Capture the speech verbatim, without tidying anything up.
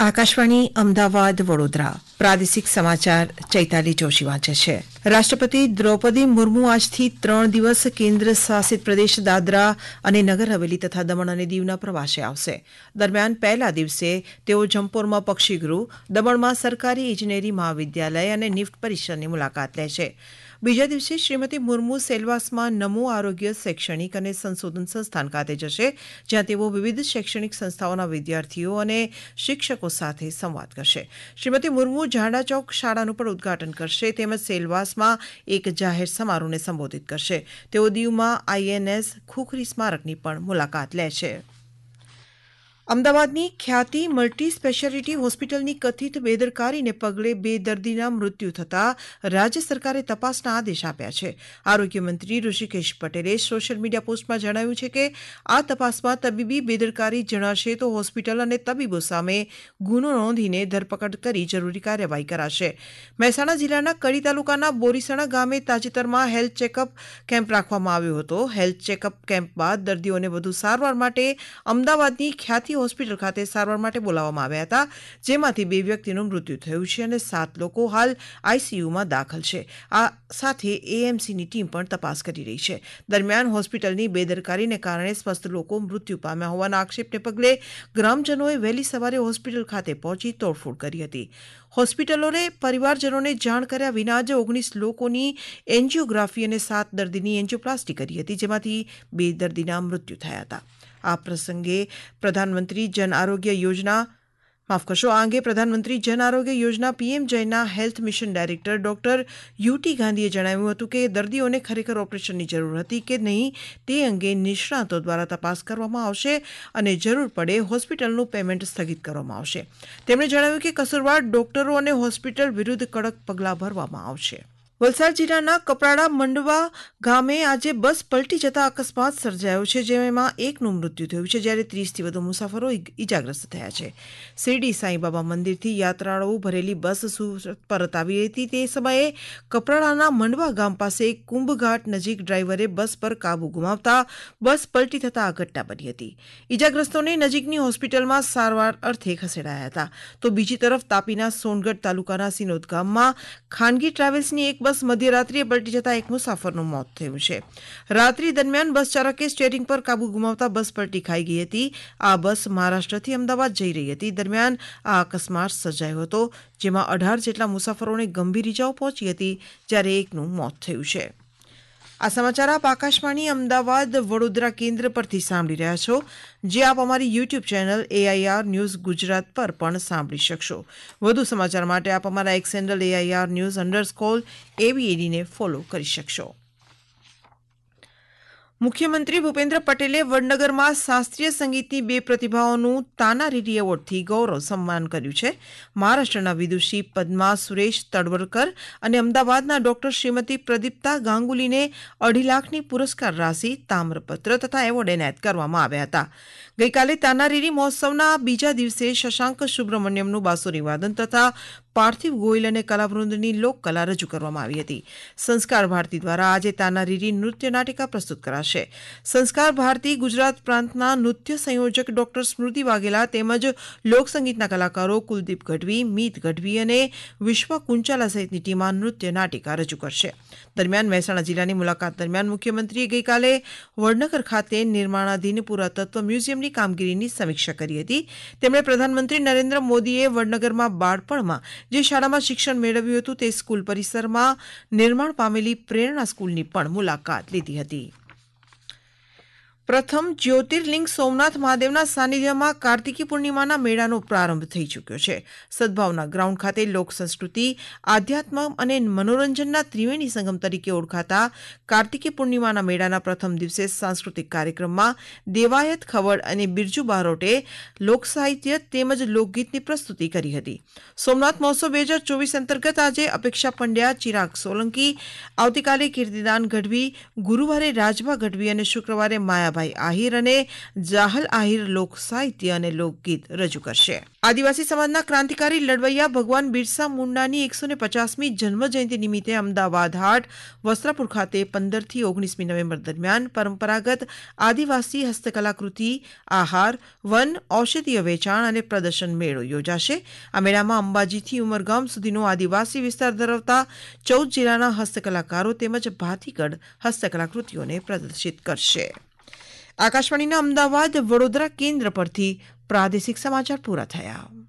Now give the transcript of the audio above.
આકાશવાણી અમદાવાદ વડોદરા પ્રાદેશિક સમાચાર ચૈતાલી જોશી વાંચે છે. રાષ્ટ્રપતિ દ્રૌપદી મુર્મુ આજથી ત્રણ દિવસ કેન્દ્ર શાસિત પ્રદેશ દાદરા અને નગર હવેલી તથા દમણ અને દીવના પ્રવાસે આવશે. દરમિયાન પહેલા દિવસે તેઓ જમપોરમાં પક્ષીગૃહ, દમણમાં સરકારી ઇજનેરી મહાવિદ્યાલય અને નિફ્ટ પરિસરની મુલાકાત લેશે. બીજા દિવસે શ્રીમતી મુર્મુ સેલવાસમાં નમો આરોગ્ય શૈક્ષણિક અને સંશોધન સંસ્થાન ખાતે જશે, જ્યાં તેઓ વિવિધ શૈક્ષણિક સંસ્થાઓના વિદ્યાર્થીઓ અને શિક્ષકો સાથે સંવાદ કરશે. શ્રીમતી મુર્મુ ઝાડા ચોક શાળાનું પણ ઉદઘાટન કરશે તેમજ સેલવાસમાં એક જાહેર સમારોહને સંબોધિત કરશે. તેઓ દીવમાં આઈએનએસ ખુખરી સ્મારકની પણ મુલાકાત લેશે. અમદાવાદની ખ્યાતિ મલ્ટી સ્પેશિયાલિટી હોસ્પિટલની કથિત બેદરકારીને પગલે બે દર્દીના મૃત્યુ થતાં રાજ્ય સરકારે તપાસના આદેશ આપ્યા છે. આરોગ્ય મંત્રી ઋષિકેશ પટેલે સોશિયલ મીડિયા પોસ્ટમાં જણાવ્યું છે કે આ તપાસમાં તબીબી બેદરકારી જણાશે તો હોસ્પિટલ અને તબીબો સામે ગુનો નોંધીને ધરપકડ કરી જરૂરી કાર્યવાહી કરાશે. મહેસાણા જિલ્લાના કડી તાલુકાના બોરીસણા ગામે તાજેતરમાં હેલ્થ ચેકઅપ કેમ્પ રાખવામાં આવ્યો હતો. હેલ્થ ચેકઅપ કેમ્પ બાદ દર્દીઓને વધુ સારવાર માટે અમદાવાદની ખ્યાતિ હોસ્પિટલ ખાતે સારવાર માટે બોલાવવામાં આવ્યા હતા, જેમાંથી બે વ્યક્તિનું મૃત્યુ થયું છે અને સાત લોકો હાલ આઈસીયુમાં દાખલ છે. આ સાથે એએમસીની ટીમ પણ તપાસ કરી રહી છે. દરમિયાન હોસ્પિટલની બેદરકારીને કારણે સ્વસ્થ લોકો મૃત્યુ પામ્યા હોવાના આક્ષેપને પગલે ગ્રામજનોએ વહેલી સવારે હોસ્પિટલ ખાતે પહોંચી તોડફોડ કરી હતી. હોસ્પિટલોને પરિવારજનોને જાણ કર્યા વિના જ ઓગણીસ લોકોની એન્જિયોગ્રાફી અને સાત દર્દીની એન્જિયોપ્લાસ્ટી કરી હતી, જેમાંથી બે દર્દીના મૃત્યુ થયા હતા. આ પ્રસંગે પ્રધાનમંત્રી જન આરોગ્ય યોજના માફ કરશો આ અંગે પ્રધાનમંત્રી જન આરોગ્ય યોજના પીએમ જયના health mission director doctor U T ગાંધીએ જણાવ્યું હતું કે દર્દીઓને ખરેખર ઓપરેશનની જરૂર હતી કે નહીં તે અંગે નિષ્ણાતો દ્વારા તપાસ કરવામાં આવશે અને જરૂર પડે હોસ્પિટલનું પેમેન્ટ સ્થગિત કરવામાં આવશે. તેમણે જણાવ્યું કે કસૂરવાર ડોક્ટરો અને હોસ્પિટલ વિરુદ્ધ કડક પગલાં ભરવામાં આવશે. વલસાડ જિલ્લાના કપરાડા મંડવા ગામે આજે બસ પલટી જતા અકસ્માત સર્જાયો છે, જેમાં એકનું મૃત્યુ થયું છે જ્યારે ત્રીસથી વધુ મુસાફરો ઇજાગ્રસ્ત થયા છે. શિરડી સાંઈબાબા મંદિરથી યાત્રાળુઓ ભરેલી બસ સુરત પરત આવી રહી હતી. તે સમયે કપરાડાના મંડવા ગામ પાસે કુંભઘાટ નજીક ડ્રાઈવરે બસ પર કાબુ ગુમાવતા બસ પલટી થતા આ ઘટના બની હતી. ઇજાગ્રસ્તોને નજીકની હોસ્પિટલમાં સારવાર અર્થે ખસેડાયા હતા. તો બીજી તરફ તાપીના સોનગઢ તાલુકાના સિનોદ ગામમાં ખાનગી ટ્રાવેલ્સની એક બસ મધ્યરાત્રિએ પલટી જતા એક મુસાફરનું મોત થયું છે. રાત્રિ દરમિયાન બસ ચાલકે સ્ટીયરિંગ પર કાબુ ગુમાવતા બસ પલટી ખાઈ ગઈ હતી. આ બસ મહારાષ્ટ્રથી અમદાવાદ જઈ રહી હતી. દરમિયાન આ અકસ્માત સર્જાયો હતો, જેમાં અઢાર જેટલા મુસાફરોને ગંભીર ઇજાઓ પહોંચી હતી, જ્યારે એકનું મોત થયું છે. આ સમાચાર આપ આકાશવાણી અમદાવાદ વડોદરા કેન્દ્ર પરથી સાંભળી રહ્યા છો, જે આપ અમારી YouTube channel AIR news Gujarat પર પણ સાંભળી શકશો. વધુ સમાચાર માટે આપ અમારા X handle AIR news underscore એબીએડીને ફોલો કરી શકશો. મુખ્યમંત્રી ભૂપેન્દ્ર પટેલે વડનગરમાં શાસ્ત્રીય સંગીતની બે પ્રતિભાઓનું તાનારીરી એવોર્ડથી ગૌરવ સન્માન કર્યું છે. મહારાષ્ટ્રના વિદુષી પદ્મા સુરેશ તડવરકર અને અમદાવાદના ડોક્ટર શ્રીમતી પ્રદીપ્તા ગાંગુલીને અઢી લાખની પુરસ્કાર રાશિ, તામ્રપત્ર તથા એવોર્ડ એનાયત કરવામાં આવ્યા હતા. ગઈકાલે તાનારીરી મહોત્સવના બીજા દિવસે શશાંક સુબ્રમણ્યમનું બાંસુરી વાદન તથા પાર્થિવ ગોયલ અને કલાવૃંદની લોકકલા રજૂ કરવામાં આવી હતી. સંસ્કાર ભારતી દ્વારા આજે તાનારીરી નૃત્ય નાટિકા પ્રસ્તુત કરાશે. સંસ્કાર ભારતી ગુજરાત પ્રાંતના નૃત્ય સંયોજક ડોક્ટર સ્મૃતિ વાઘેલા તેમજ લોકસંગીતના કલાકારો કુલદીપ ગઢવી, મીત ગઢવી અને વિશ્વ કુંચાલા સહિતની ટીમ આ નૃત્ય નાટિકા રજૂ કરશે. દરમિયાન મહેસાણા જિલ્લાની મુલાકાત દરમિયાન મુખ્યમંત્રીએ ગઈકાલે વડનગર ખાતે નિર્માણાધીન પુરાતત્વ મ્યુઝિયમની કામગીરીની સમીક્ષા કરી હતી. તેમણે પ્રધાનમંત્રી નરેન્દ્ર મોદીએ વડનગરમાં બાળપણમાં જે શાળામાં શિક્ષણ મેળવ્યું હતું તે સ્કૂલ પરિસરમાં નિર્માણ પામેલી પ્રેરણા સ્કૂલની પણ મુલાકાત લીધી હતી. પ્રથમ જ્યોતિર્લિંગ સોમનાથ મહાદેવના સાનિધ્યમાં કાર્તિકી પૂર્ણિમાના મેળાનો પ્રારંભ થઈ ચૂક્યો છે. સદભાવના ગ્રાઉન્ડ ખાતે લોક સંસ્કૃતિ, આધ્યાત્મ અને મનોરંજનના ત્રિવેણી સંગમ તરીકે ઓળખાતા કાર્તિકી પૂર્ણિમાના મેળાના પ્રથમ દિવસે સાંસ્કૃતિક કાર્યક્રમમાં દેવાયત ખવડ અને બિરજુ બારોટે લોકસાહિત્ય તેમજ લોકગીતની પ્રસ્તુતિ કરી હતી. સોમનાથ મહોત્સવ બે હજાર ચોવીસ અંતર્ગત આજે અપેક્ષા પંડ્યા, ચિરાગ સોલંકી, આવતીકાલે કીર્તિદાન ગઢવી, ગુરુવારે રાજભા ગઢવી અને શુક્રવારે માયા દાદાભાઈ આહિર અને જાહલ આહિર લોક સાહિત્ય અને લોકગીત રજૂ કરશે. આદિવાસી સમાજના ક્રાંતિકારી લડવૈયા ભગવાન બિરસા મુંડાની એકસો ને પચાસમી જન્મ જયંતિ નિમિત્તે અમદાવાદ હાટ વસ્ત્રાપુર ખાતે પંદરથી ઓગણીસમી નવેમ્બર દરમિયાન પરંપરાગત આદિવાસી હસ્તકલાકૃતિ, આહાર, વન, ઔષધીય વેચાણ અને પ્રદર્શન મેળો યોજાશે. આ મેળામાં અંબાજીથી ઉમરગામ સુધીનો આદિવાસી વિસ્તાર ધરાવતા ચૌદ જિલ્લાના હસ્તકલાકારો તેમજ ભાતીગઢ હસ્તકલાકૃતિઓને પ્રદર્શિત કરશે. આકાશવાણીના અમદાવાદ વડોદરા કેન્દ્ર પરથી પ્રાદેશિક સમાચાર પૂરા થયા.